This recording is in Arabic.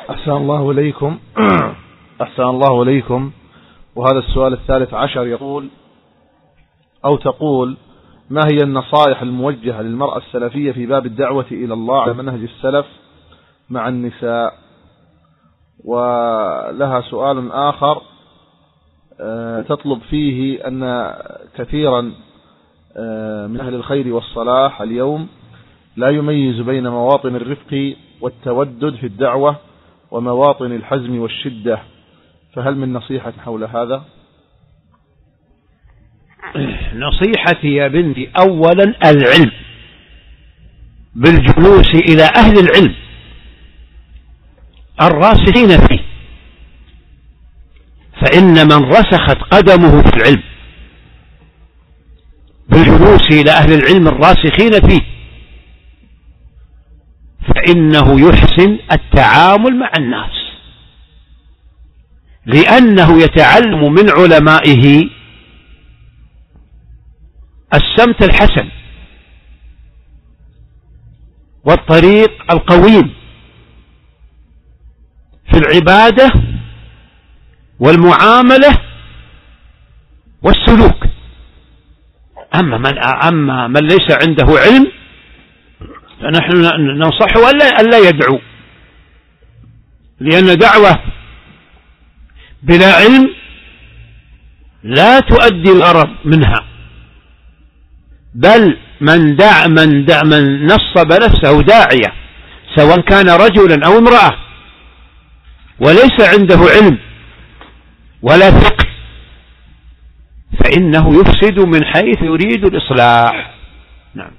أحسن الله إليكم. أحسن الله إليكم. وهذا السؤال 13 يقول أو تقول: ما هي النصائح الموجهة للمرأة السلفية في باب الدعوة إلى الله على منهج السلف مع النساء؟ ولها سؤال آخر تطلب فيه أن كثيرا من أهل الخير والصلاح اليوم لا يميز بين مواطن الرفق والتودد في الدعوة ومواطن الحزم والشدة، فهل من نصيحة حول هذا؟ نصيحتي يا بنتي أولا العلم، بالجلوس إلى أهل العلم الراسخين فيه، فإن من رسخت قدمه في العلم بالجلوس إلى أهل العلم الراسخين فيه فإنه يحسن التعامل مع الناس، لأنه يتعلم من علمائه السمت الحسن والطريق القويم في العبادة والمعاملة والسلوك. أما من ليس عنده علم فنحن ننصحه ألا يدعو، لأن دعوة بلا علم لا تؤدي الغرض منها، بل من نصب نفسه داعية سواء كان رجلا أو امرأة وليس عنده علم ولا فقه فإنه يفسد من حيث يريد الإصلاح. نعم.